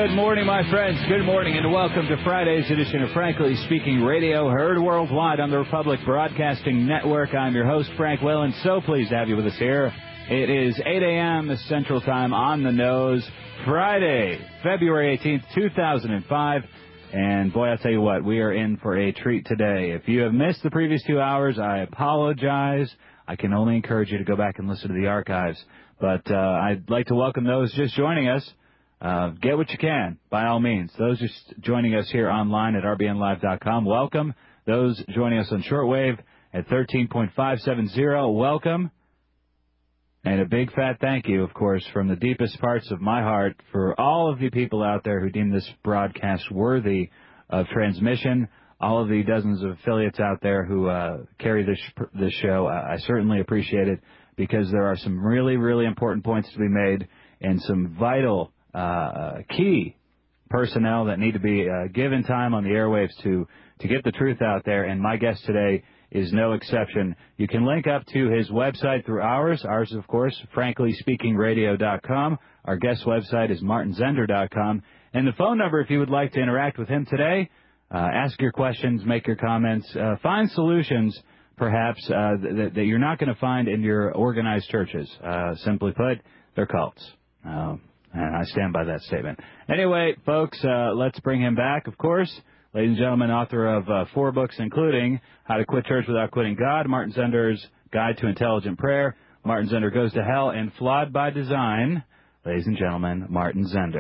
Good morning, my friends. Good morning, and welcome to Friday's edition of Frankly Speaking Radio, heard worldwide on the Republic Broadcasting Network. I'm your host, Frank Whalen. So pleased to have you with us here. It is 8 a.m. Central Time on the nose, Friday, February 18th, 2005. And boy, I'll tell you what, we are in for a treat today. If you have missed the previous 2 hours, I apologize. I can only encourage you to go back and listen to the archives. But I'd like to welcome those just joining us. Get what you can, by all means. Those just joining us here online at rbnlive.com, welcome. Those joining us on shortwave at 13.570, welcome. And a big fat thank you, of course, from the deepest parts of my heart for all of the people out there who deem this broadcast worthy of transmission, all of the dozens of affiliates out there who carry this show. I certainly appreciate it because there are some really, really important points to be made and some vital key personnel that need to be given time on the airwaves to get the truth out there, and my guest today is no exception. You can link up to his website through ours. Ours is, of course, franklyspeakingradio.com. Our guest website is martinzender.com. And the phone number, if you would like to interact with him today, ask your questions, make your comments, find solutions, perhaps, that you're not going to find in your organized churches. Simply put, they're cults. And I stand by that statement. Anyway, folks, let's bring him back, of course. Ladies and gentlemen, author of 4 books, including How to Quit Church Without Quitting God, Martin Zender's Guide to Intelligent Prayer, Martin Zender Goes to Hell, and Flawed by Design. Ladies and gentlemen, Martin Zender.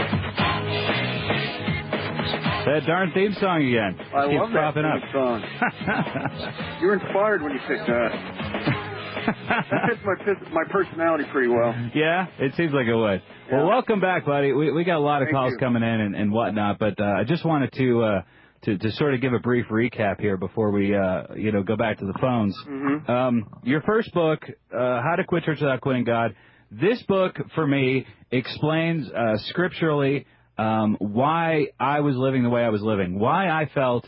That darn theme song again. I love that theme song. You were inspired when you picked that. That fits my personality pretty well. Yeah, it seems like it would. Yeah. Well, welcome back, buddy. We got a lot of calls coming in and whatnot, but I just wanted to sort of give a brief recap here before we go back to the phones. Mm-hmm. Your first book, How to Quit Church Without Quitting God. This book, for me, explains scripturally why I was living the way I was living, why I felt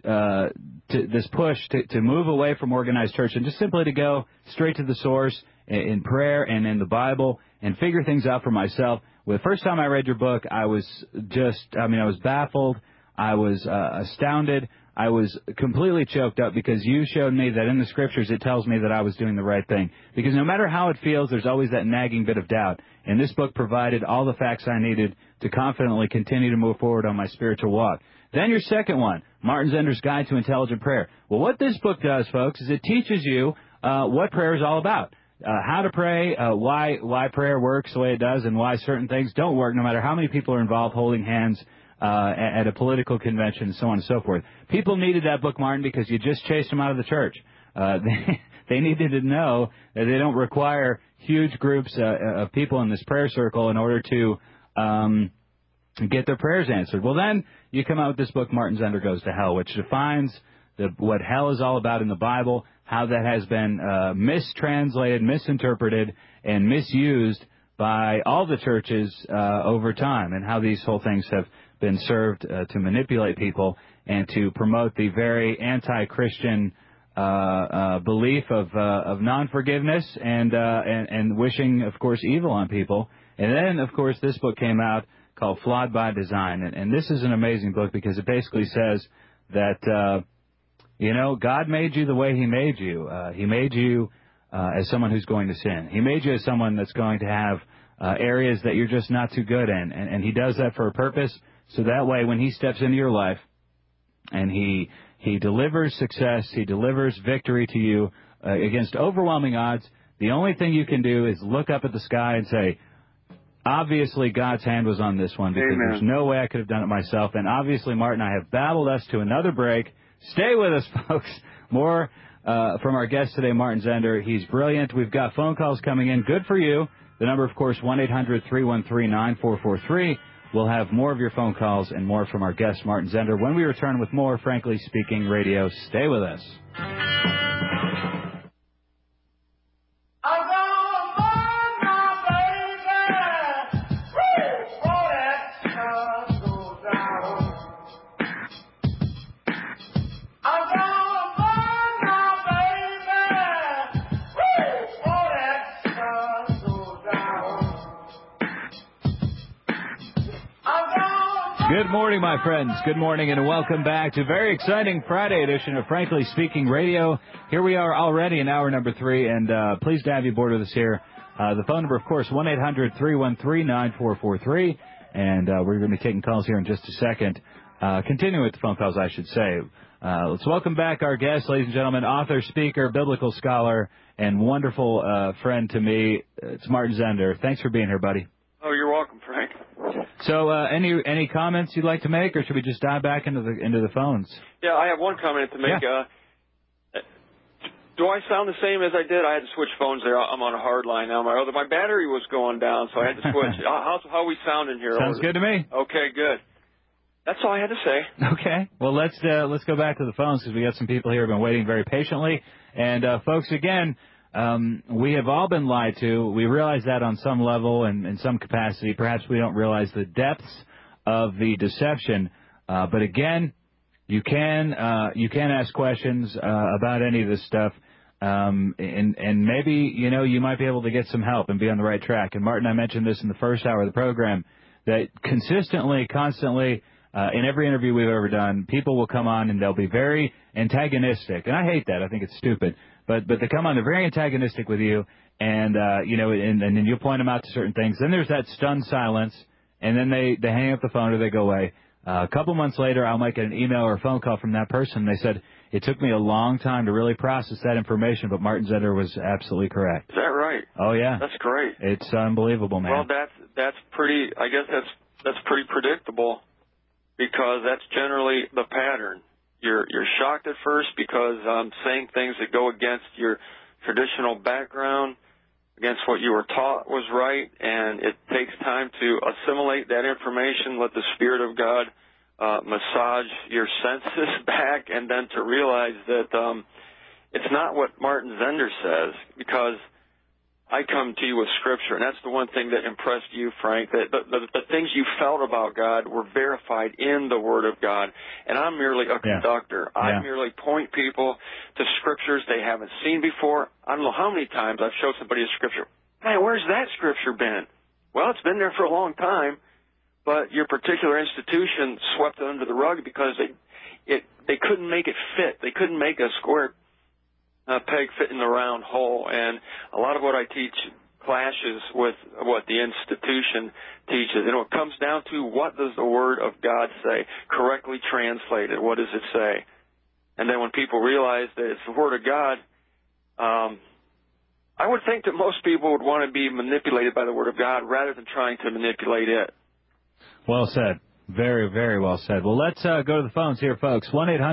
this push to move away from organized church and just simply to go straight to the source in prayer and in the Bible and figure things out for myself. Well, the first time I read your book, I was baffled. I was astounded. I was completely choked up because you showed me that in the Scriptures it tells me that I was doing the right thing. Because no matter how it feels, there's always that nagging bit of doubt. And this book provided all the facts I needed to confidently continue to move forward on my spiritual walk. Then your second one, Martin Zender's Guide to Intelligent Prayer. Well, what this book does, folks, is it teaches you what prayer is all about. How to pray, why prayer works the way it does, and why certain things don't work, no matter how many people are involved holding hands at a political convention, and so on and so forth. People needed that book, Martin, because you just chased them out of the church. They needed to know that they don't require huge groups of people in this prayer circle in order to get their prayers answered. Well, then you come out with this book, Martin Zender Goes to Hell, which defines what hell is all about in the Bible, how that has been mistranslated, misinterpreted, and misused by all the churches over time, and how these whole things have been served to manipulate people and to promote the very anti-Christian belief of non-forgiveness and wishing, of course, evil on people. And then, of course, this book came out called Flawed by Design. And this is an amazing book because it basically says that, God made you the way He made you. He made you as someone who's going to sin. He made you as someone that's going to have areas that you're just not too good in. And He does that for a purpose, so that way when He steps into your life and He delivers success, He delivers victory to you against overwhelming odds, the only thing you can do is look up at the sky and say, obviously God's hand was on this one, because Amen. There's no way I could have done it myself. And obviously, Martin, I have babbled us to another break. Stay with us, folks. More from our guest today, Martin Zender. He's brilliant. We've got phone calls coming in. Good for you. The number, of course, 1-800-313-9443. We'll have more of your phone calls and more from our guest, Martin Zender, when we return with more Frankly Speaking Radio. Stay with us. I'm Good morning, my friends. Good morning, and welcome back to a very exciting Friday edition of Frankly Speaking Radio. Here we are already in hour number 3, and pleased to have you aboard with us here. The phone number, of course, 1-800-313-9443, and we're going to be taking calls here in just a second. Continuing with the phone calls, I should say. Let's welcome back our guest, ladies and gentlemen, author, speaker, biblical scholar, and wonderful friend to me. It's Martin Zender. Thanks for being here, buddy. Oh, you're welcome, Frank. So, any comments you'd like to make, or should we just dive back into the phones? Yeah, I have one comment to make. Yeah. Do I sound the same as I did? I had to switch phones there. I'm on a hard line now. My battery was going down, so I had to switch. How we sounding here? Sounds good to me. Okay, good. That's all I had to say. Okay. Well, let's go back to the phones because we got some people here who have been waiting very patiently. And folks, again, we have all been lied to. We realize that on some level and in some capacity. Perhaps we don't realize the depths of the deception. But again, you can ask questions about any of this stuff. And maybe, you might be able to get some help and be on the right track. And Martin, I mentioned this in the first hour of the program, that consistently, constantly, in every interview we've ever done, people will come on and they'll be very antagonistic. And I hate that. I think it's stupid. But they come on, they're very antagonistic with you, and, and then you'll point them out to certain things. Then there's that stunned silence, and then they hang up the phone or they go away. A couple months later, I'll make an email or a phone call from that person. They said, it took me a long time to really process that information, but Martin Zender was absolutely correct. Is that right? Oh, yeah. That's great. It's unbelievable, man. Well, that's pretty, I guess that's pretty predictable, because that's generally the pattern. You're shocked at first because I'm saying things that go against your traditional background, against what you were taught was right, and it takes time to assimilate that information, let the Spirit of God massage your senses back, and then to realize that it's not what Martin Zender says, because I come to you with Scripture, and that's the one thing that impressed you, Frank, that the things you felt about God were verified in the Word of God, and I'm merely a conductor. Yeah. I merely point people to Scriptures they haven't seen before. I don't know how many times I've showed somebody a Scripture. Man, where's that Scripture been? Well, it's been there for a long time, but your particular institution swept it under the rug because they couldn't make it fit. They couldn't make a square peg fit in the round hole, and a lot of what I teach clashes with what the institution teaches. And it comes down to, what does the Word of God say? Correctly translated, what does it say? And then when people realize that it's the Word of God, I would think that most people would want to be manipulated by the Word of God rather than trying to manipulate it. Well said. Very, very well said. Well, let's go to the phones here, folks.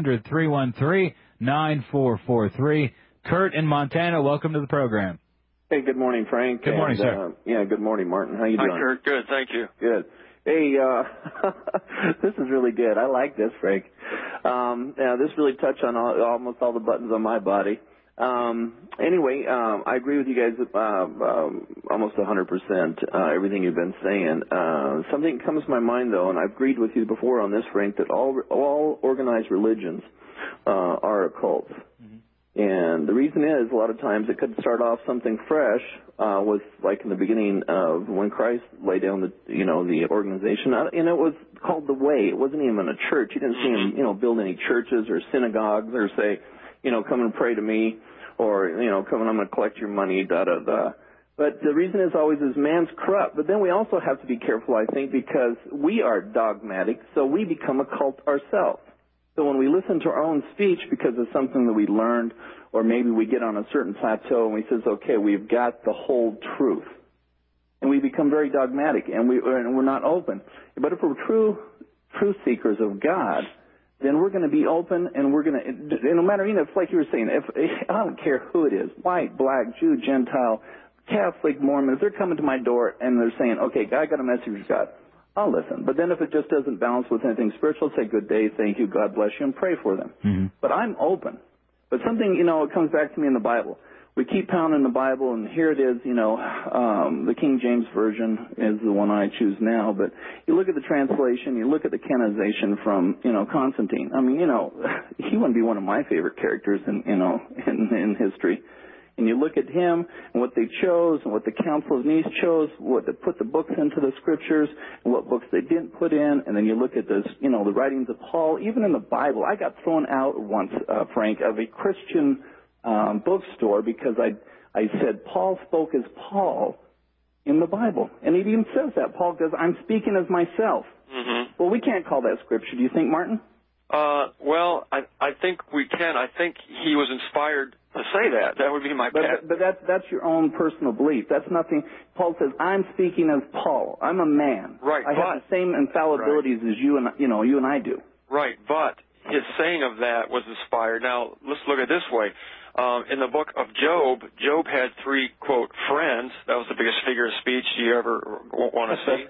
1-800-313-9443. Kurt in Montana, welcome to the program. Hey, good morning, Frank. Good morning, sir. Good morning, Martin. How you doing? Hi, Kurt. Good, thank you. Good. Hey, this is really good. I like this, Frank. This really touched on almost all the buttons on my body. Anyway, I agree with you guys almost 100%, everything you've been saying. Something comes to my mind, though, and I've agreed with you before on this, Frank, that all organized religions are occults. Mm-hmm. And the reason is, a lot of times it could start off something fresh, was like in the beginning of when Christ laid down the organization, and it was called the Way. It wasn't even a church. You didn't see him, build any churches or synagogues or say, come and pray to me, or, come and I'm going to collect your money, da-da-da. But the reason is always is man's corrupt. But then we also have to be careful, I think, because we are dogmatic, so we become a cult ourselves. So when we listen to our own speech because of something that we learned, or maybe we get on a certain plateau and we says, okay, we've got the whole truth, and we become very dogmatic, and we're not open. But if we're true truth seekers of God, then we're going to be open, and we're going to, no matter, it's like you were saying, if I don't care who it is, white, black, Jew, Gentile, Catholic, Mormon, if they're coming to my door and they're saying, okay, I got a message from God, I'll listen. But then if it just doesn't balance with anything spiritual, say good day, thank you, God bless you, and pray for them. Mm-hmm. But I'm open. But something, it comes back to me in the Bible. We keep pounding the Bible, and here it is, the King James Version is the one I choose now. But you look at the translation, you look at the canonization from, Constantine. I mean, he wouldn't be one of my favorite characters in history. and you look at him and what they chose and what the Council of Nice chose, what they put the books into the Scriptures and what books they didn't put in, and then you look at this, the writings of Paul, even in the Bible. I got thrown out once, Frank, of a Christian bookstore because I said Paul spoke as Paul in the Bible. And it even says that. Paul goes, I'm speaking as myself. Mm-hmm. Well, we can't call that Scripture. Do you think, Martin? Well, I think we can. I think he was inspired to say that. That would be my bet. But that's your own personal belief. That's nothing. Paul says, I'm speaking as Paul. I'm a man. Right. I have the same infallibilities as you and I do. Right. But his saying of that was inspired. Now, let's look at it this way. In the book of Job, Job had 3, quote, friends. That was the biggest figure of speech you ever want to see.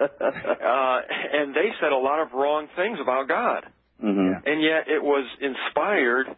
And they said a lot of wrong things about God. Mm-hmm. And yet it was inspired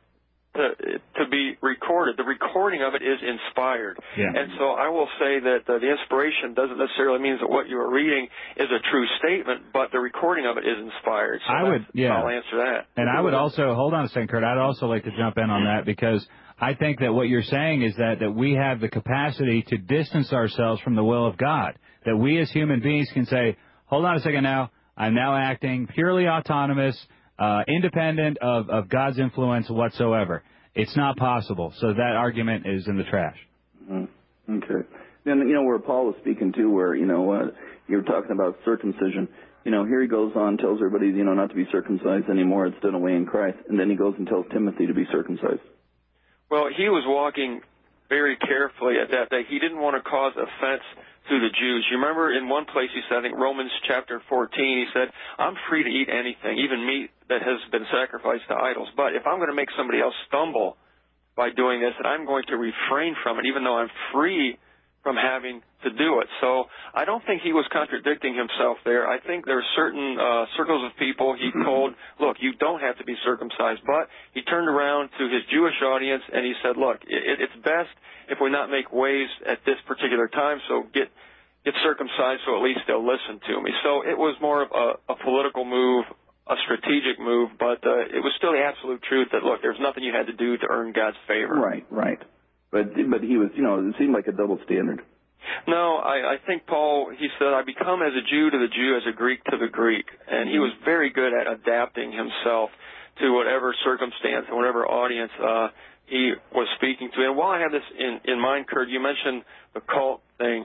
to be recorded. The recording of it is inspired. Yeah. And so I will say that the inspiration doesn't necessarily mean that what you are reading is a true statement, but the recording of it is inspired. So I'll answer that. And I would also, hold on a second, Kurt, I'd also like to jump in on that because I think that what you're saying is that we have the capacity to distance ourselves from the will of God, that we as human beings can say, hold on a second now, I'm now acting purely autonomous, independent of God's influence whatsoever. It's not possible. So that argument is in the trash. Mm-hmm. Okay. Then, where Paul was speaking to, where, you're talking about circumcision, here he goes on, tells everybody, not to be circumcised anymore. It's done away in Christ. And then he goes and tells Timothy to be circumcised. Well, he was walking very carefully at that day. He didn't want to cause offense to the Jews. You remember in one place he said, I think Romans chapter 14, he said, I'm free to eat anything, even meat that has been sacrificed to idols. But if I'm going to make somebody else stumble by doing this, then I'm going to refrain from it, even though I'm free from having to do it. So I don't think he was contradicting himself there. I think there are certain circles of people he told, look, you don't have to be circumcised. But he turned around to his Jewish audience and he said, look, it's best if we not make waves at this particular time, so get circumcised so at least they'll listen to me. So it was more of a political move, a strategic move, but it was still the absolute truth that, look, there's nothing you had to do to earn God's favor. Right. But he was, it seemed like a double standard. No, I think Paul, he said, I become as a Jew to the Jew, as a Greek to the Greek. And he was very good at adapting himself to whatever circumstance and whatever audience he was speaking to. And while I have this in mind, Kurt, you mentioned the cult thing.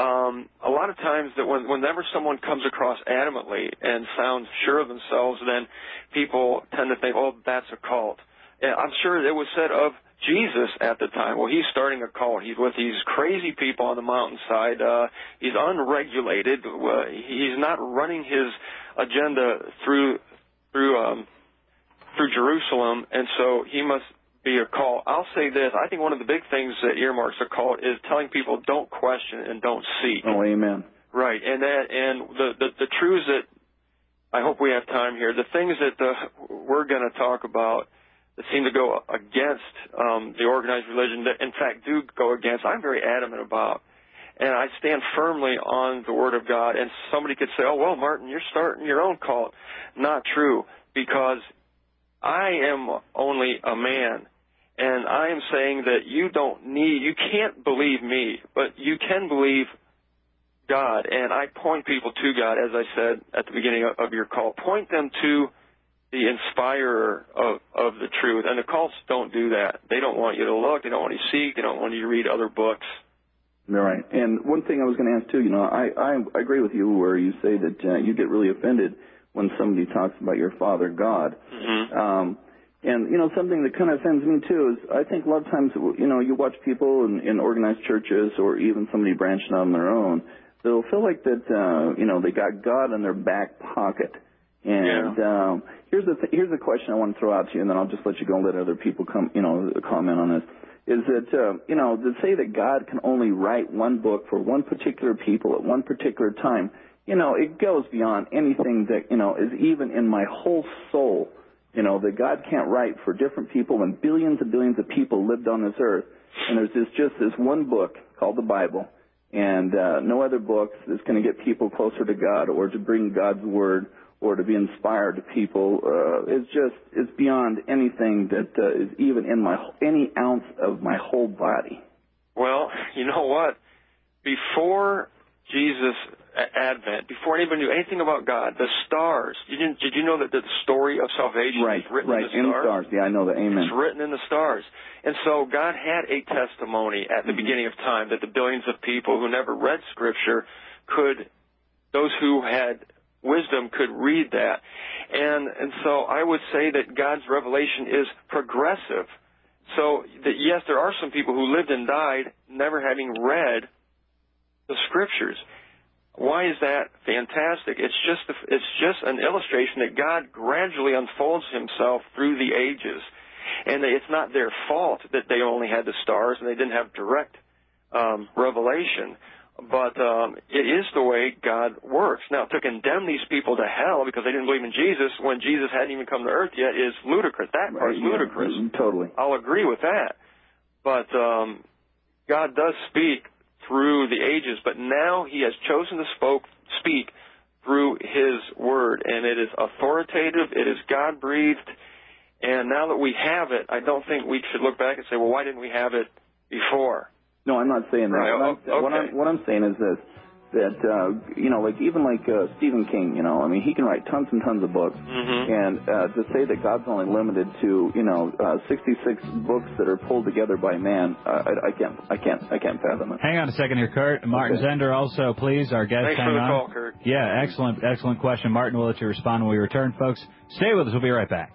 A lot of times that whenever someone comes across adamantly and sounds sure of themselves, then people tend to think, oh, that's a cult. And I'm sure it was said of Jesus at the time, well, he's starting a cult. He's with these crazy people on the mountainside. He's unregulated. He's not running his agenda through Jerusalem, and so he must be a cult. I'll say this. I think one of the big things that earmarks a cult is telling people don't question and don't seek. Oh, amen. Right, and the truths that I hope we have time here, the things that we're going to talk about that seem to go against the organized religion, that in fact do go against, I'm very adamant about. And I stand firmly on the Word of God. And somebody could say, oh, well, Martin, you're starting your own cult. Not true, because I am only a man. And I am saying that you can't believe me, but you can believe God. And I point people to God, as I said at the beginning of your call. Point them to the inspirer of the truth. And the cults don't do that. They don't want you to look. They don't want you to seek. They don't want you to read other books. Right. And one thing I was going to ask, too, I agree with you where you say that you get really offended when somebody talks about your Father God. Mm-hmm. And, something that kind of offends me, too, is I think a lot of times, you watch people in organized churches or even somebody branching out on their own, they'll feel like that, they got God in their back pocket. And here's the question I want to throw out to you, and then I'll just let you go and let other people comment on this. Is that, to say that God can only write one book for one particular people at one particular time, it goes beyond anything that, is even in my whole soul, that God can't write for different people when billions and billions of people lived on this earth. And there's just this one book called the Bible, and no other books that's going to get people closer to God or to bring God's Word or to be inspired to people. It's beyond anything that is even in any ounce of my whole body. Well, you know what? Before Jesus' advent, before anybody knew anything about God, the stars. Did you know that the story of salvation is written in the stars? Yeah, I know that. Amen. It's written in the stars. And so God had a testimony at the beginning of time that the billions of people who never read Scripture those who had wisdom could read that. And so I would say that God's revelation is progressive. So that, yes, there are some people who lived and died never having read the Scriptures. Why is that fantastic? It's just an illustration that God gradually unfolds himself through the ages. And it's not their fault that they only had the stars and they didn't have direct revelation. But it is the way God works. Now, to condemn these people to hell because they didn't believe in Jesus when Jesus hadn't even come to earth yet is ludicrous. That part is ludicrous. Totally. I'll agree with that. But God does speak through the ages, but now he has chosen to speak through his word, and it is authoritative, it is God-breathed, and now that we have it, I don't think we should look back and say, well, why didn't we have it before? No, I'm not saying that. Right, okay. What I'm saying is this, that, even Stephen King, he can write tons and tons of books, and to say that God's only limited to, 66 books that are pulled together by man, I can't fathom it. Hang on a second here, Kurt. Martin Zender also, please, our guest. Thanks for the call, Kurt. Yeah, excellent question. Martin will let you respond when we return, folks. Stay with us. We'll be right back.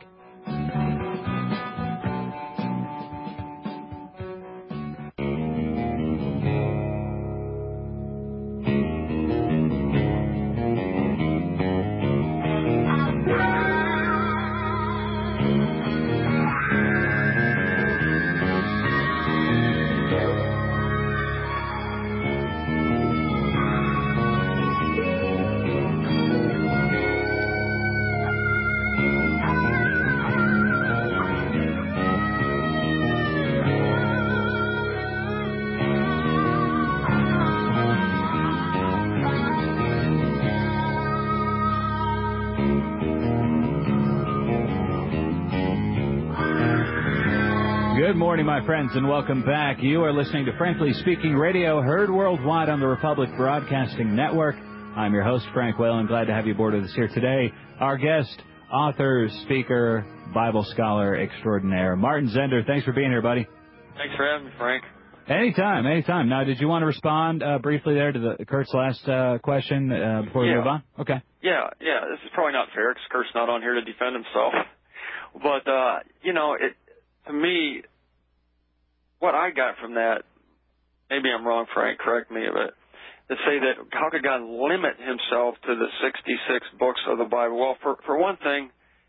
Good morning, my friends, and welcome back. You are listening to Frankly Speaking Radio, heard worldwide on the Republic Broadcasting Network. I'm your host, Frank Whalen. Glad to have you aboard with us here today. Our guest, author, speaker, Bible scholar extraordinaire, Martin Zender. Thanks for being here, buddy. Thanks for having me, Frank. Anytime. Now, did you want to respond briefly there to Kurt's last question before we move on? Okay. Yeah, this is probably not fair because Kurt's not on here to defend himself. But, to me, what I got from that, maybe I'm wrong, Frank, correct me, but to say that how could God limit himself to the 66 books of the Bible? Well, for one thing,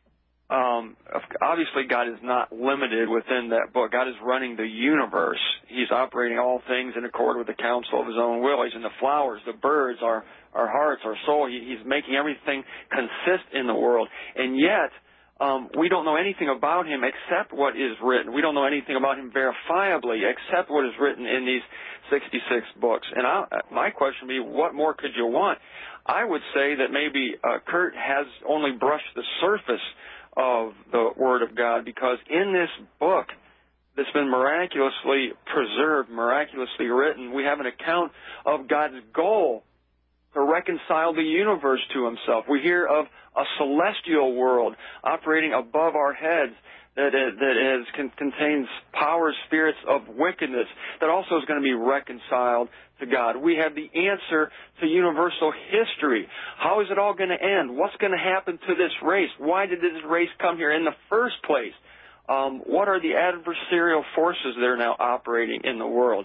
obviously God is not limited within that book. God is running the universe. He's operating all things in accord with the counsel of his own will. He's in the flowers, the birds, our hearts, our soul. He's making everything consist in the world. And yet, we don't know anything about him except what is written. We don't know anything about him verifiably except what is written in these 66 books. And my question would be, what more could you want? I would say that maybe Kurt has only brushed the surface of the Word of God, because in this book that's been miraculously preserved, miraculously written, we have an account of God's goal to reconcile the universe to himself. We hear of a celestial world operating above our heads that contains powers, spirits of wickedness that also is going to be reconciled to God. We have the answer to universal history. How is it all going to end? What's going to happen to this race? Why did this race come here in the first place? What are the adversarial forces that are now operating in the world?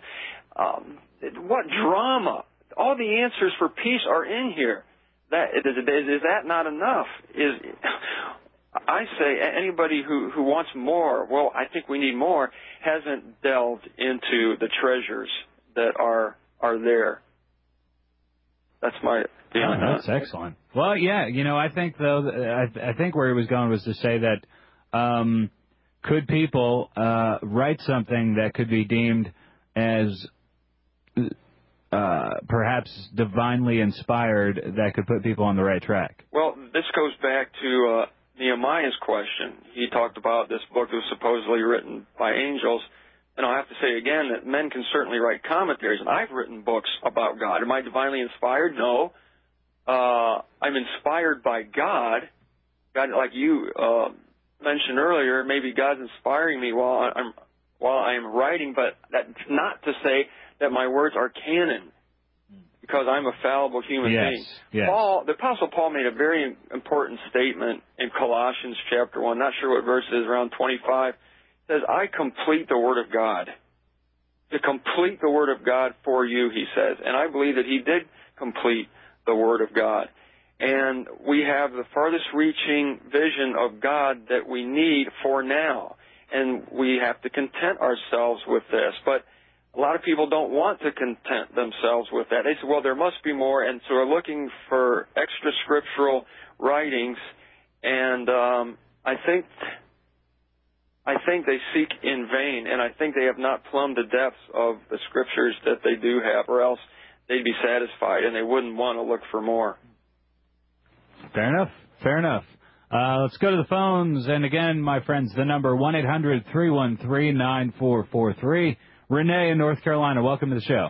What drama? All the answers for peace are in here. Is that not enough? I say anybody who wants more, well, I think we need more, hasn't delved into the treasures that are there. That's my feeling. That's excellent. Well, yeah, I think, though, I think where he was going was to say that could people write something that could be deemed as perhaps divinely inspired that could put people on the right track? Well, this goes back to Nehemiah's question. He talked about this book that was supposedly written by angels and I'll have to say again that men can certainly write commentaries, and I've written books about God. Am I divinely inspired? No. I'm inspired by God. God, like you mentioned earlier, maybe God's inspiring me while I'm writing, but that's not to say that my words are canon, because I'm a fallible human being. Yes. The Apostle Paul made a very important statement in Colossians chapter 1. Not sure what verse it is, around 25. It says, I complete the Word of God. To complete the Word of God for you, he says. And I believe that he did complete the Word of God. And we have the farthest reaching vision of God that we need for now. And we have to content ourselves with this. But a lot of people don't want to content themselves with that. They say, well, there must be more, and so are looking for extra scriptural writings. And I think they seek in vain, and I think they have not plumbed the depths of the scriptures that they do have, or else they'd be satisfied, and they wouldn't want to look for more. Fair enough. Fair enough. Let's go to the phones. And again, my friends, the number 1-800-313-9443. Renee in North Carolina, welcome to the show.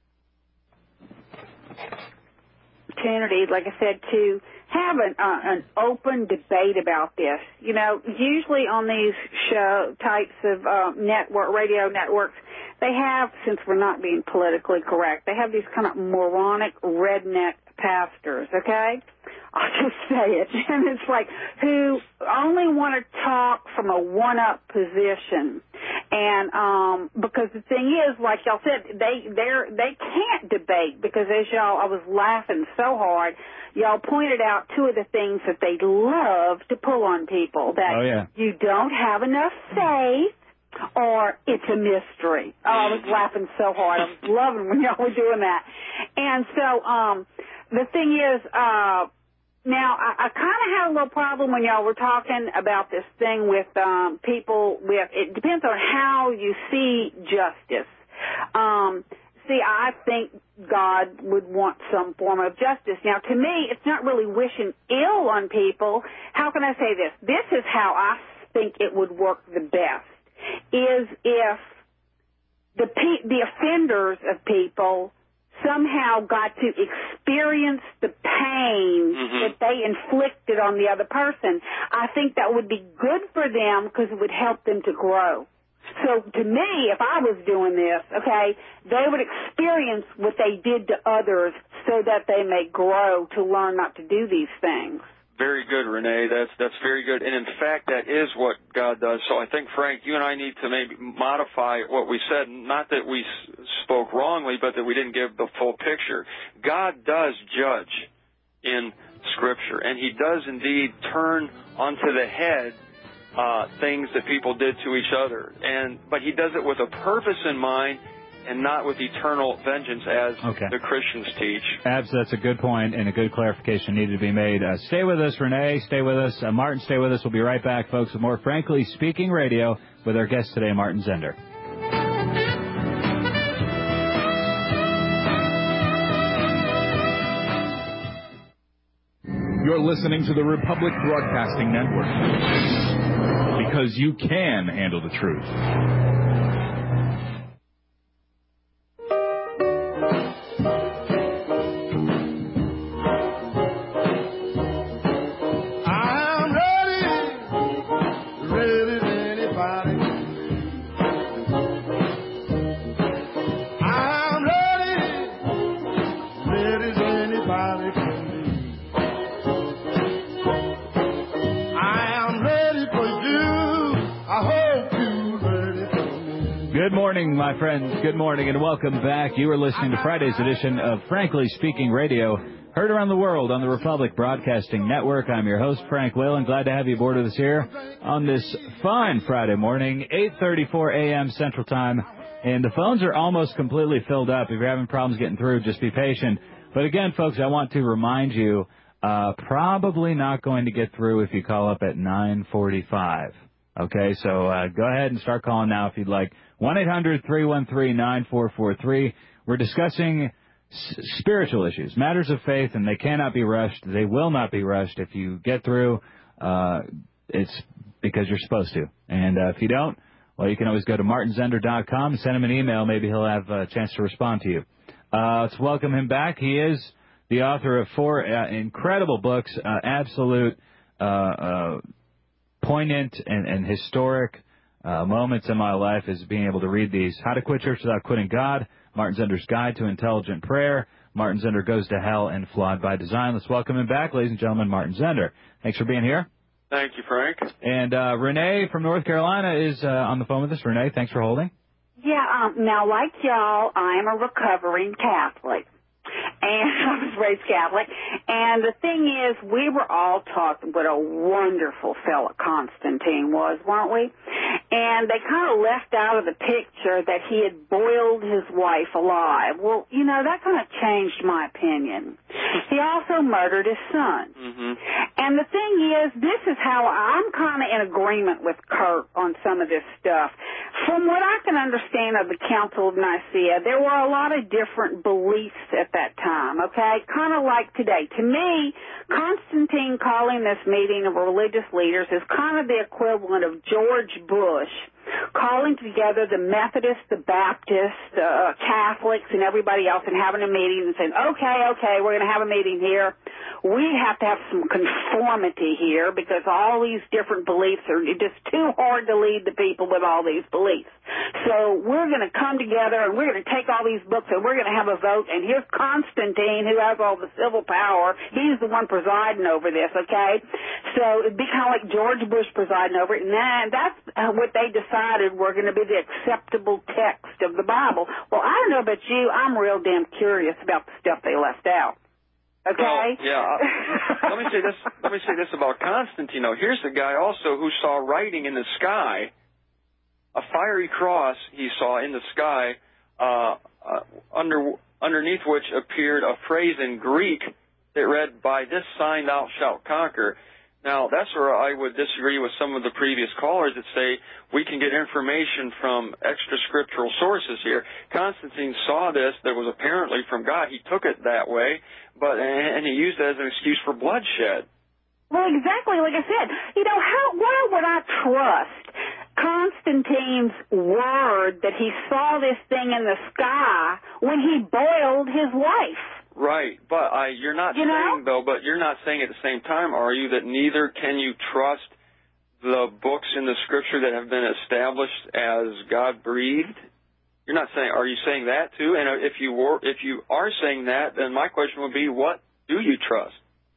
Opportunity, like I said, to have an open debate about this. You know, usually on these types of radio networks, they have, since we're not being politically correct, they have these kind of moronic redneck pastors, okay? I'll just say it. And it's like, who only want to talk from a one-up position. And because the thing is, like y'all said, they can't debate, because as I was laughing so hard, y'all pointed out two of the things that they love to pull on people, that you don't have enough faith, or it's a mystery. Oh, I was laughing so hard. I was loving when y'all were doing that. And so the thing is, now, I kind of had a little problem when y'all were talking about this thing with people with, it depends on how you see justice. I think God would want some form of justice. Now, to me, it's not really wishing ill on people. How can I say this? This is how I think it would work the best, is if the offenders of people somehow got to experience the pain that they inflicted on the other person. I think that would be good for them, because it would help them to grow. So to me, if I was doing this, okay, they would experience what they did to others so that they may grow to learn not to do these things. Very good, Renee. That's very good. And in fact, that is what God does. So I think, Frank, you and I need to maybe modify what we said. Not that we spoke wrongly, but that we didn't give the full picture. God does judge in Scripture, and he does indeed turn onto the head things that people did to each other. But he does it with a purpose in mind, and not with eternal vengeance, as the Christians teach. That's a good point, and a good clarification needed to be made. Stay with us, Renee. Stay with us. Martin, stay with us. We'll be right back, folks, with more Frankly Speaking Radio with our guest today, Martin Zender. You're listening to the Republic Broadcasting Network, because you can handle the truth. Good morning, my friends. Good morning, and welcome back. You are listening to Friday's edition of Frankly Speaking Radio, heard around the world on the Republic Broadcasting Network. I'm your host, Frank Whalen. Glad to have you aboard with us here on this fine Friday morning, 8:34 a.m. Central Time. And the phones are almost completely filled up. If you're having problems getting through, just be patient. But again, folks, I want to remind you, probably not going to get through if you call up at 9:45. Okay, so go ahead and start calling now if you'd like. 1-800-313-9443. We're discussing spiritual issues, matters of faith, and they cannot be rushed. They will not be rushed. If you get through, it's because you're supposed to. And if you don't, Well, you can always go to martinzender.com and send him an email. Maybe he'll have a chance to respond to you. Let's welcome him back. He is the author of 4 incredible books, absolute poignant and historic moments in my life is being able to read these. How to Quit Church Without Quitting God, Martin Zender's Guide to Intelligent Prayer, Martin Zender Goes to Hell, and Flawed by Design. Let's welcome him back, ladies and gentlemen, Martin Zender. Thanks for being here. Thank you, Frank. And Renee from North Carolina is on the phone with us. Renee, thanks for holding. Yeah, now, like y'all, I am a recovering Catholic. And I was raised Catholic. And the thing is, we were all taught what a wonderful fellow Constantine was, weren't we? And they kind of left out of the picture that he had boiled his wife alive. Well, you know, that kind of changed my opinion. He also murdered his son. Mm-hmm. And the thing is, this is how I'm kind of in agreement with Kurt on some of this stuff. From what I can understand of the Council of Nicaea, there were a lot of different beliefs at that time, okay? Kind of like today. To me, Constantine calling this meeting of religious leaders is kind of the equivalent of George Bush calling together the Methodists, the Baptists, Catholics, and everybody else and having a meeting and saying, okay, we're going to have a meeting here. We have to have some conformity here because all these different beliefs are just too hard to lead the people with all these beliefs. So we're going to come together and we're going to take all these books and we're going to have a vote. And here's Constantine, who has all the civil power. He's the one presiding over this, okay? So it'd be kind of like George Bush presiding over it. And that's what they decided were going to be the acceptable text of the Bible. Well, I don't know about you. I'm real damn curious about the stuff they left out. Okay. Well, yeah. Let me say this about Constantine. Here's the guy also who saw writing in the sky, a fiery cross he saw in the sky, underneath which appeared a phrase in Greek that read, "By this sign thou shalt conquer." Now, that's where I would disagree with some of the previous callers that say we can get information from extra-scriptural sources here. Constantine saw this that was apparently from God. He took it that way, and he used it as an excuse for bloodshed. Well, exactly. Like I said, why would I trust Constantine's word that he saw this thing in the sky when he boiled his wife? Right, but you're not saying, though, but you're not saying at the same time, are you, that neither can you trust the books in the Scripture that have been established as God-breathed? You're not saying, are you saying that too? And if you are saying that, then my question would be, what do you trust?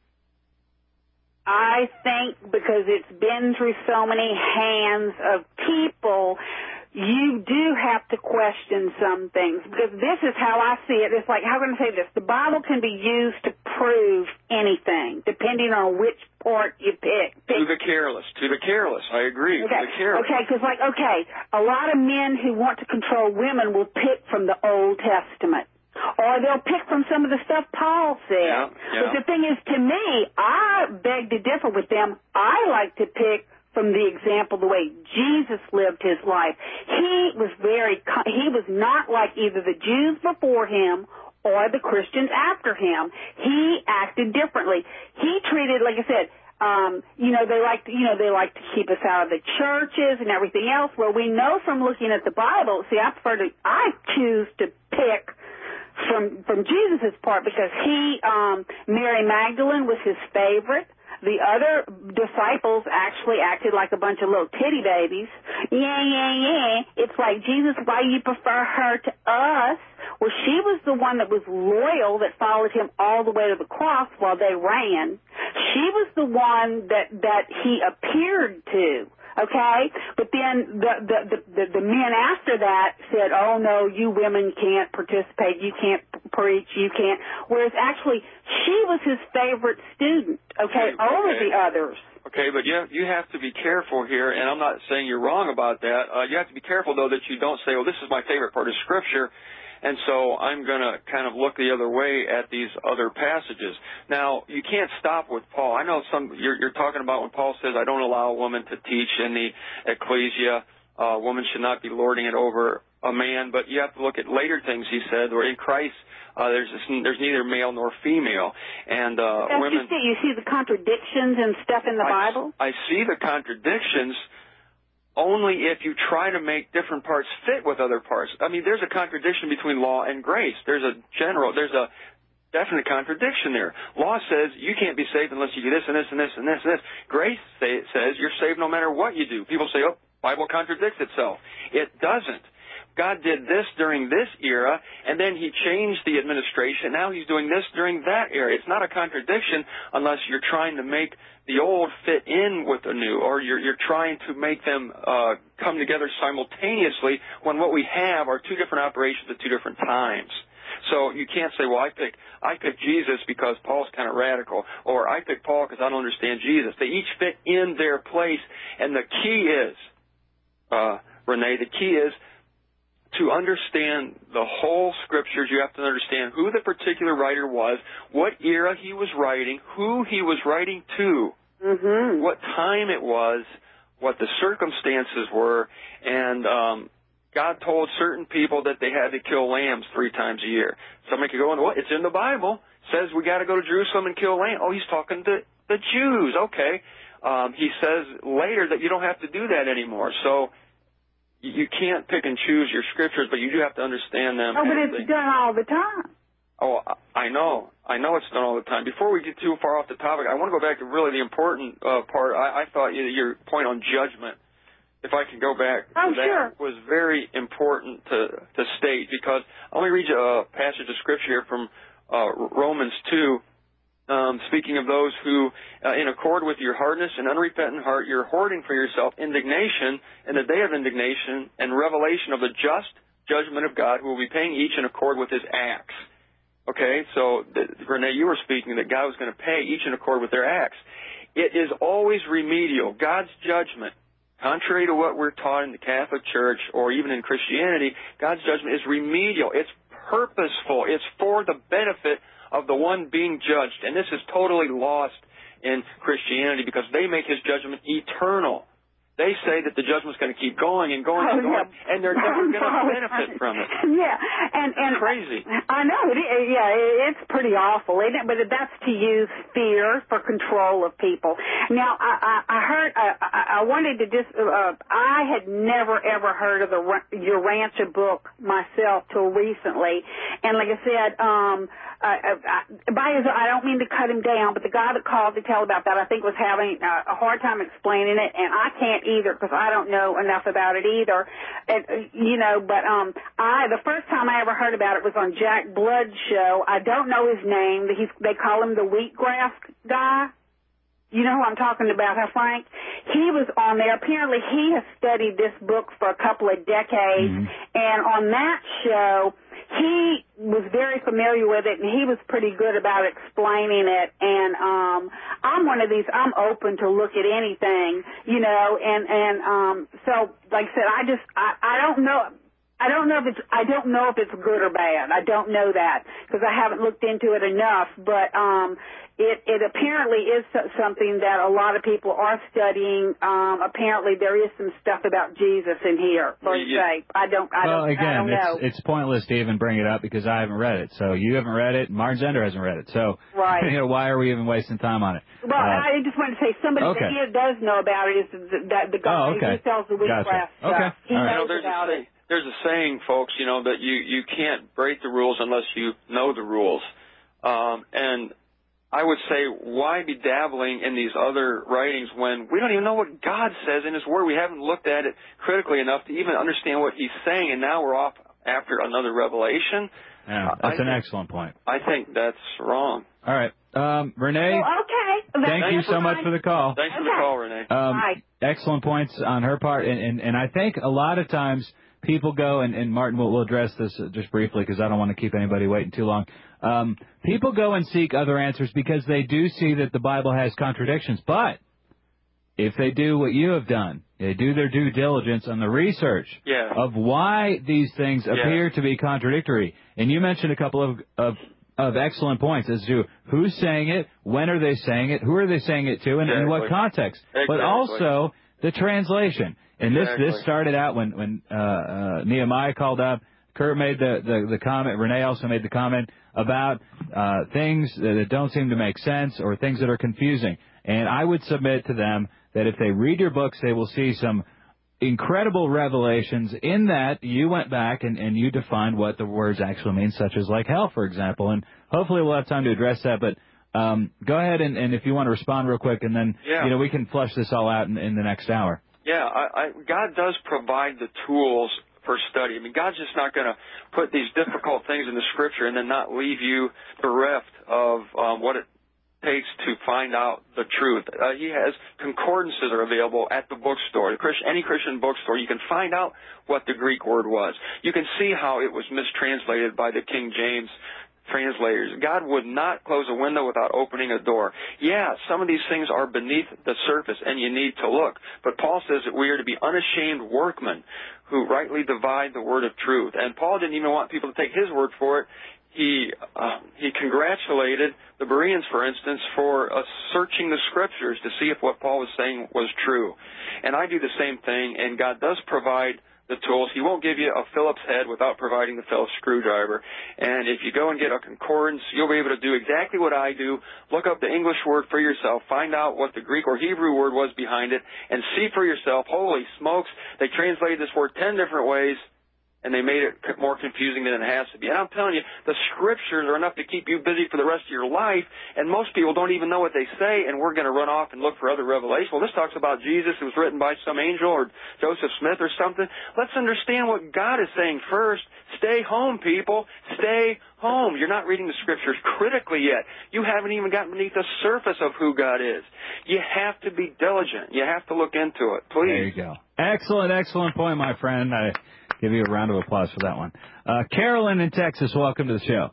I think because it's been through so many hands of people, you do have to question some things, because this is how I see it. It's like, how can I say this? The Bible can be used to prove anything, depending on which part you pick. To the careless. I agree. Okay. To the careless. Okay, because a lot of men who want to control women will pick from the Old Testament. Or they'll pick from some of the stuff Paul said. Yeah. But the thing is, to me, I beg to differ with them. I like to pick from the example, the way Jesus lived his life. He was not like either the Jews before him or the Christians after him. He acted differently. He treated, like I said, they like to keep us out of the churches and everything else. Well, we know from looking at the Bible. See, I choose to pick from Jesus' part because Mary Magdalene was his favorite. The other disciples actually acted like a bunch of little titty babies. Yeah. It's like, Jesus, why you prefer her to us? Well, she was the one that was loyal, that followed him all the way to the cross while they ran. She was the one that he appeared to. Okay, but then the men after that said, "Oh no, you women can't participate. You can't preach. You can't." Whereas actually, she was his favorite student. Okay, over the others. Okay, but you have to be careful here, and I'm not saying you're wrong about that. You have to be careful though that you don't say, "Oh, this is my favorite part of Scripture," and so I'm going to kind of look the other way at these other passages. Now, you can't stop with Paul. I know you're talking about when Paul says, "I don't allow a woman to teach in the ecclesia. A woman should not be lording it over a man." But you have to look at later things he said, where in Christ there's neither male nor female, and women. You see the contradictions and stuff in the Bible. I see the contradictions. only if you try to make different parts fit with other parts. I mean, there's a contradiction between law and grace. There's a definite contradiction there. Law says you can't be saved unless you do this and this and this and this and this. Grace says you're saved no matter what you do. People say, oh, Bible contradicts itself. It doesn't. God did this during this era, and then he changed the administration. Now he's doing this during that era. It's not a contradiction unless you're trying to make the old fit in with the new, or you're trying to make them come together simultaneously when what we have are two different operations at two different times. So you can't say, well, I picked Jesus because Paul's kind of radical, or I picked Paul because I don't understand Jesus. They each fit in their place, and the key is, Renee, the key is to understand the whole Scriptures. You have to understand who the particular writer was, what era he was writing, who he was writing to, what time it was, what the circumstances were, and God told certain people that they had to kill lambs 3 times a year. Somebody could go, well, it's in the Bible. It says we got to go to Jerusalem and kill lambs. Oh, he's talking to the Jews. Okay. He says later that you don't have to do that anymore. So you can't pick and choose your Scriptures, but you do have to understand them. Oh, but it's done all the time. Oh, I know. I know it's done all the time. Before we get too far off the topic, I want to go back to really the important part. I thought your point on judgment, if I can go back, that was very important to state, because let me read you a passage of Scripture here from Romans 2. Speaking of those who, in accord with your hardness and unrepentant heart, you're hoarding for yourself indignation in the day of indignation and revelation of the just judgment of God, who will be paying each in accord with his acts. Okay, so Renee, you were speaking that God was going to pay each in accord with their acts. It is always remedial. God's judgment, contrary to what we're taught in the Catholic Church or even in Christianity, God's judgment is remedial. It's purposeful. It's for the benefit of the one being judged. And this is totally lost in Christianity because they make his judgment eternal. They say that the judgment's going to keep going and going and going, and they're never going to benefit from it. Yeah, and crazy. I know. It's pretty awful, isn't it? But that's to use fear for control of people. Now, I heard. I wanted to just. I had never ever heard of the Urantia book myself till recently, and like I said, I don't mean to cut him down, but the guy that called to tell about that, I think, was having a hard time explaining it, and I can't either because I don't know enough about it either. But the first time I ever heard about it was on Jack Blood's show. I don't know his name. They call him the wheatgrass guy. You know who I'm talking about, huh, Frank? He was on there. Apparently he has studied this book for a couple of decades, and on that show he was very familiar with it, and he was pretty good about explaining it. And I'm one of these. I'm open to look at anything, and so like I said, I don't know. I don't know if it's good or bad. I don't know that because I haven't looked into it enough. But it apparently is something that a lot of people are studying. Apparently, there is some stuff about Jesus in here. I don't know. It's pointless to even bring it up because I haven't read it. So you haven't read it. Martin Zender hasn't read it. So why are we even wasting time on it? Well, I just wanted to say somebody that here does know about it is the guy who sells the wheatgrass stuff. Okay. He knows about it. There's a saying, folks, that you can't break the rules unless you know the rules. And I would say, why be dabbling in these other writings when we don't even know what God says in his word? We haven't looked at it critically enough to even understand what he's saying, and now we're off after another revelation. Yeah, that's an excellent point. I think that's wrong. All right. Renee, thank you so much for the call. Thanks for the call, Renee. Bye. Excellent points on her part, and I think a lot of times people go, and Martin will address this just briefly because I don't want to keep anybody waiting too long. People go and seek other answers because they do see that the Bible has contradictions. But if they do what you have done, they do their due diligence on the research of why these things appear to be contradictory. And you mentioned a couple of excellent points as to who's saying it, when are they saying it, who are they saying it to, and in what context. But also the translation. And this started out when Nehemiah called up. Kurt made the comment. Renee also made the comment about things that don't seem to make sense or things that are confusing. And I would submit to them that if they read your books, they will see some incredible revelations in that you went back and you defined what the words actually mean, such as like hell, for example. And hopefully we'll have time to address that. But go ahead and if you want to respond real quick, and then we can flush this all out in the next hour. Yeah, God does provide the tools for study. I mean, God's just not going to put these difficult things in the Scripture and then not leave you bereft of what it takes to find out the truth. He has concordances are available at the bookstore. Any Christian bookstore, you can find out what the Greek word was. You can see how it was mistranslated by the King James translators. God would not close a window without opening a door. Yeah, some of these things are beneath the surface and you need to look. But Paul says that we are to be unashamed workmen who rightly divide the word of truth. And Paul didn't even want people to take his word for it. He congratulated the Bereans, for instance, for searching the Scriptures to see if what Paul was saying was true. And I do the same thing, and God does provide the tools. He won't give you a Phillips head without providing the Phillips screwdriver. And if you go and get a concordance, you'll be able to do exactly what I do. Look up the English word for yourself. Find out what the Greek or Hebrew word was behind it, and see for yourself, holy smokes, they translated this word 10 different ways, and they made it more confusing than it has to be. And I'm telling you, the Scriptures are enough to keep you busy for the rest of your life, and most people don't even know what they say, and we're going to run off and look for other revelation. Well, this talks about Jesus. It was written by some angel or Joseph Smith or something. Let's understand what God is saying first. Stay home, people. Stay home. You're not reading the Scriptures critically yet. You haven't even gotten beneath the surface of who God is. You have to be diligent. You have to look into it. Please. There you go. Excellent point, my friend. I give you a round of applause for that one. Carolyn in Texas, welcome to the show.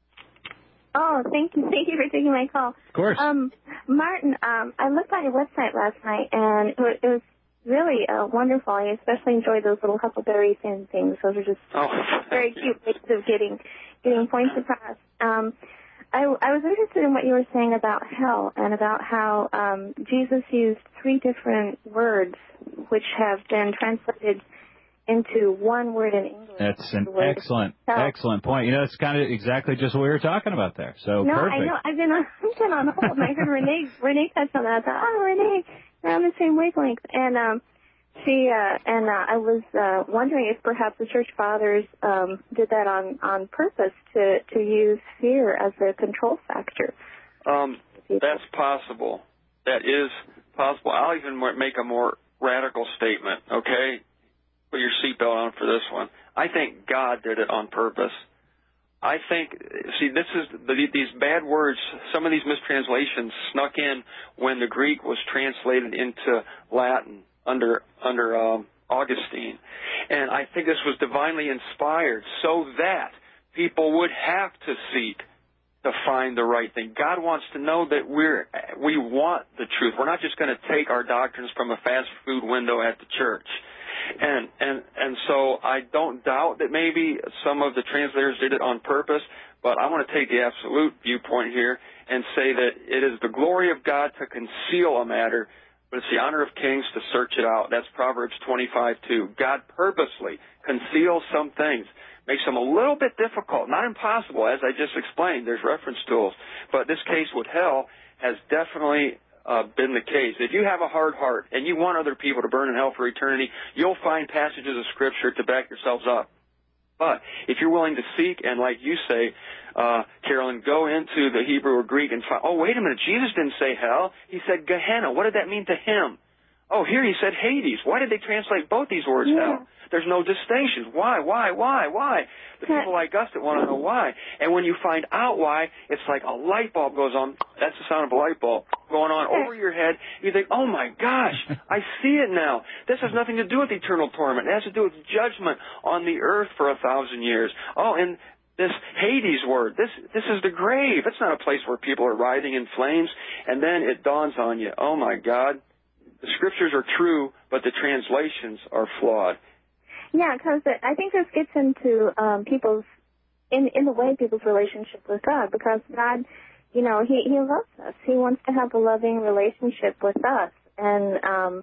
Oh, thank you. Thank you for taking my call. Of course. Martin, I looked on your website last night, and it was really wonderful. I especially enjoyed those little huckleberry thin things. Those are just very cute ways of getting points across. I was interested in what you were saying about hell and about how Jesus used 3 different words which have been translated into one word in English. That's an excellent point. You know, it's kind of exactly just what we were talking about there. So no, perfect. I know. I've been on hold. I heard Renee touched on that. I thought, Renee, we're on the same wavelength. And I was wondering if perhaps the Church Fathers did that on purpose to use fear as a control factor. That's possible. That is possible. I'll even make a more radical statement, okay? Put your seatbelt on for this one. I think God did it on purpose. I think, these bad words, some of these mistranslations snuck in when the Greek was translated into Latin under Augustine. And I think this was divinely inspired so that people would have to seek to find the right thing. God wants to know that we want the truth. We're not just going to take our doctrines from a fast food window at the church. And so I don't doubt that maybe some of the translators did it on purpose, but I want to take the absolute viewpoint here and say that it is the glory of God to conceal a matter, but it's the honor of kings to search it out. That's Proverbs 25:2. God purposely conceals some things, makes them a little bit difficult, not impossible, as I just explained. There's reference tools. But this case with hell has definitely been the case. If you have a hard heart and you want other people to burn in hell for eternity, you'll find passages of Scripture to back yourselves up. But if you're willing to seek and, like you say, Carolyn, go into the Hebrew or Greek and find, wait a minute, Jesus didn't say hell. He said Gehenna. What did that mean to him? Oh, here he said Hades. Why did they translate both these words hell? There's no distinctions. Why? The people like us that want to know why. And when you find out why, it's like a light bulb goes on. That's the sound of a light bulb going on over your head. You think, oh, my gosh, I see it now. This has nothing to do with eternal torment. It has to do with judgment on the earth for 1,000 years. Oh, and this Hades word, this is the grave. It's not a place where people are writhing in flames. And then it dawns on you, oh, my God, the Scriptures are true, but the translations are flawed. Yeah, because I think this gets into people's relationship with God, because God, He loves us. He wants to have a loving relationship with us, and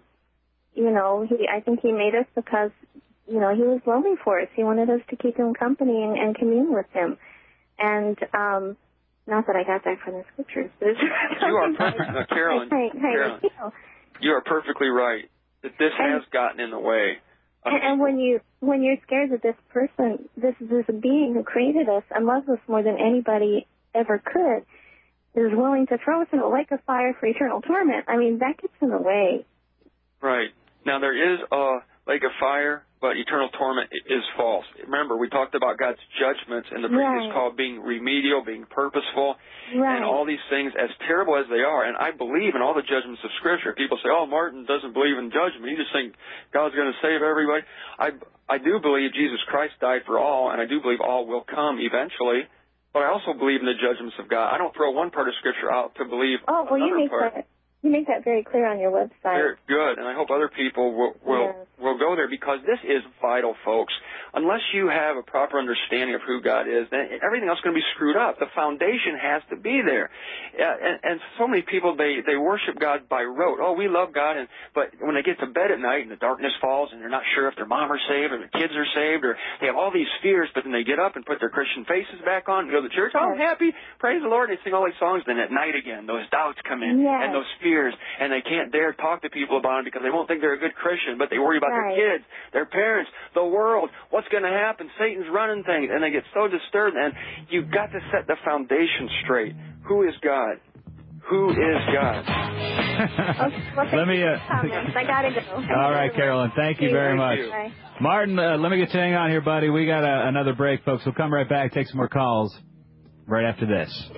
I think He made us because He was lonely for us. He wanted us to keep Him company and commune with Him, and not that I got that from the Scriptures. But you are perfect, Carolyn. Carolyn, you are perfectly right. that this has gotten in the way. And when you're scared that this person, this being who created us and loves us more than anybody ever could, is willing to throw us in a lake of fire for eternal torment, I mean, that gets in the way. Right. Now, there is a lake of fire, but eternal torment is false. Remember, we talked about God's judgments in the previous call being remedial, being purposeful, and all these things, as terrible as they are. And I believe in all the judgments of Scripture. People say, oh, Martin doesn't believe in judgment. You just think God's going to save everybody. I do believe Jesus Christ died for all, and I do believe all will come eventually. But I also believe in the judgments of God. I don't throw one part of Scripture out to believe another part. You make that very clear on your website. Very good, and I hope other people will go there, because this is vital, folks. Unless you have a proper understanding of who God is, then everything else is going to be screwed up. The foundation has to be there. And so many people, they worship God by rote. Oh, we love God, but when they get to bed at night and the darkness falls and they're not sure if their mom are saved or their kids are saved, or they have all these fears, but then they get up and put their Christian faces back on and go to church. Oh, I'm happy. Praise the Lord. They sing all these songs. Then at night again, those doubts come in and those fears, and they can't dare talk to people about it because they won't think they're a good Christian, but they worry about their kids, their parents, the world, what's going to happen, Satan's running things, and they get so disturbed. And you've got to set the foundation straight. Who is God? Who is God? Let me. I gotta go. All right, Carolyn. Thank you very much. Bye. Martin, let me get you hang on here, buddy. We got another break, folks. We'll come right back, take some more calls right after this.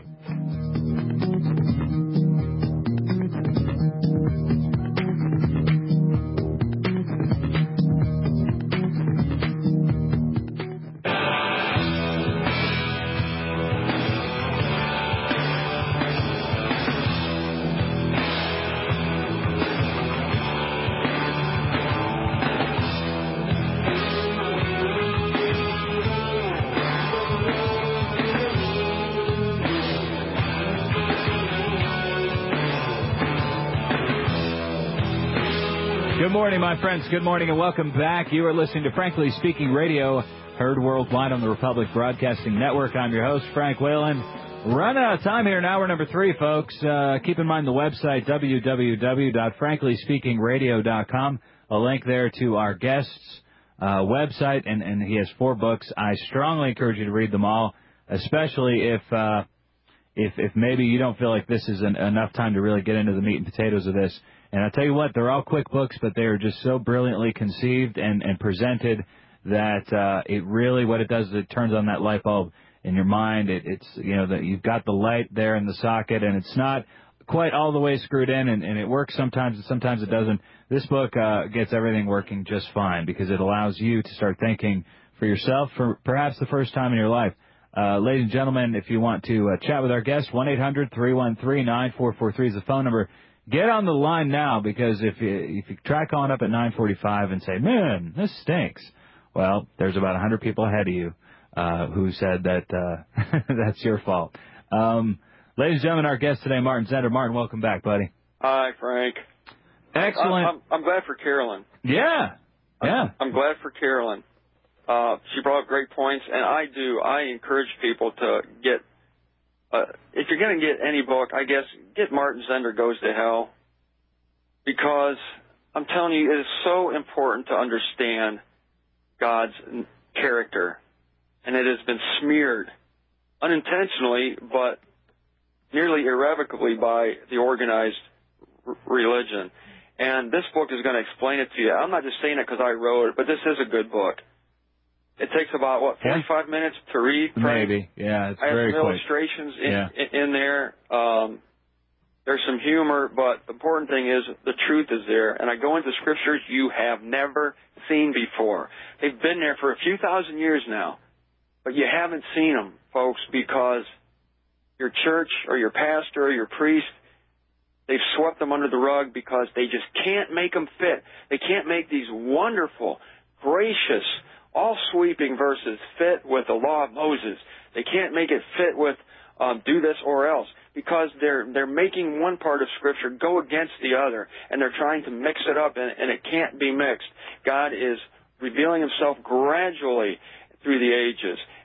Good morning, my friends. Good morning and welcome back. You are listening to Frankly Speaking Radio, heard worldwide on the Republic Broadcasting Network. I'm your host, Frank Whalen. Running out of time here in hour number 3, folks. Keep in mind the website, www.franklyspeakingradio.com. A link there to our guest's website, and he has 4 books. I strongly encourage you to read them all, especially if maybe you don't feel like this is enough time to really get into the meat and potatoes of this. And I'll tell you what, they're all quick books, but they are just so brilliantly conceived and presented that it really, what it does is it turns on that light bulb in your mind. It's that you've got the light there in the socket, and it's not quite all the way screwed in, and it works sometimes, and sometimes it doesn't. This book gets everything working just fine because it allows you to start thinking for yourself for perhaps the first time in your life. Ladies and gentlemen, if you want to chat with our guest, 1-800-313-9443 is the phone number. Get on the line now, because if you try calling up at 9:45 and say, man, this stinks, well, there's about 100 people ahead of you who said that that's your fault. Ladies and gentlemen, our guest today, Martin Zender. Martin, welcome back, buddy. Hi, Frank. Excellent. I'm glad for Carolyn. Yeah. I'm glad for Carolyn. She brought up great points, and I encourage people to get, if you're going to get any book, I guess, get Martin Zender Goes to Hell, because I'm telling you, it is so important to understand God's character, and it has been smeared unintentionally, but nearly irrevocably by the organized religion. And this book is going to explain it to you. I'm not just saying it because I wrote it, but this is a good book. It takes about, 45 minutes to read? Maybe, yeah, it's very quick. I have some illustrations in there. There's some humor, but the important thing is the truth is there. And I go into scriptures you have never seen before. They've been there for a few thousand years now, but you haven't seen them, folks, because your church or your pastor or your priest, they've swept them under the rug because they just can't make them fit. They can't make these wonderful, gracious, all-sweeping verses fit with the law of Moses. They can't make it fit with do this or else, because they're making one part of Scripture go against the other, and they're trying to mix it up, and it can't be mixed. God is revealing himself gradually through the ages,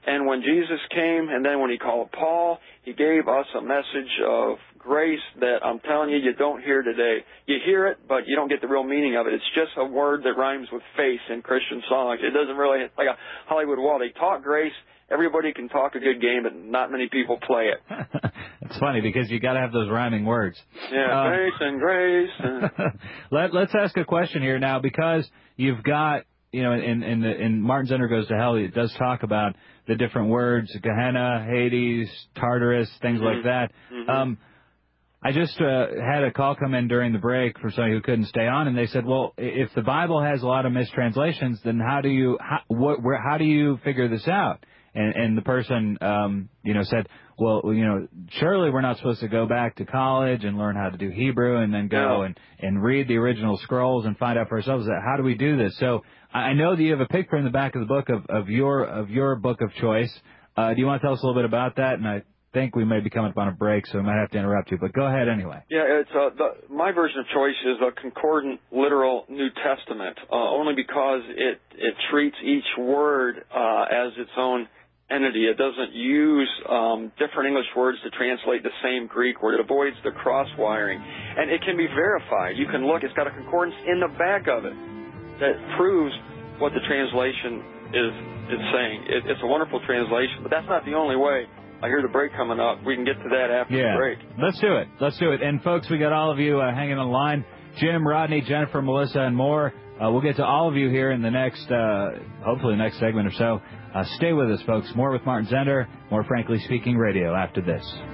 And when Jesus came, and then when he called Paul, he gave us a message of grace that I'm telling you, you don't hear today. You hear it, but you don't get the real meaning of it. It's just a word that rhymes with face in Christian songs. It doesn't really, like a Hollywood wall. They talk grace. Everybody can talk a good game, but not many people play it. It's funny because you got to have those rhyming words. Yeah, grace and grace. And... Let's ask a question here now, because you've got, in Martin Zender Goes to Hell, it does talk about the different words, Gehenna, Hades, Tartarus, things like that. I just had a call come in during the break for somebody who couldn't stay on, and they said, well, if the Bible has a lot of mistranslations, then how do you figure this out? And the person, said, well, surely we're not supposed to go back to college and learn how to do Hebrew and then go and read the original scrolls and find out for ourselves how do we do this? So I know that you have a picture in the back of the book of your book of choice. Do you want to tell us a little bit about that? And I think we may be coming up on a break, so we might have to interrupt you, but go ahead anyway. Yeah, it's my version of choice is a concordant, literal New Testament, only because it treats each word as its own entity. It doesn't use different English words to translate the same Greek word. It avoids the cross-wiring, and it can be verified. You can look. It's got a concordance in the back of it that proves what the translation is saying. It's a wonderful translation, but that's not the only way. I hear the break coming up. We can get to that after the break. Let's do it. And, folks, we got all of you hanging on the line. Jim, Rodney, Jennifer, Melissa, and more. We'll get to all of you here in the next, hopefully the next segment or so. Stay with us, folks. More with Martin Zender, more Frankly Speaking Radio after this.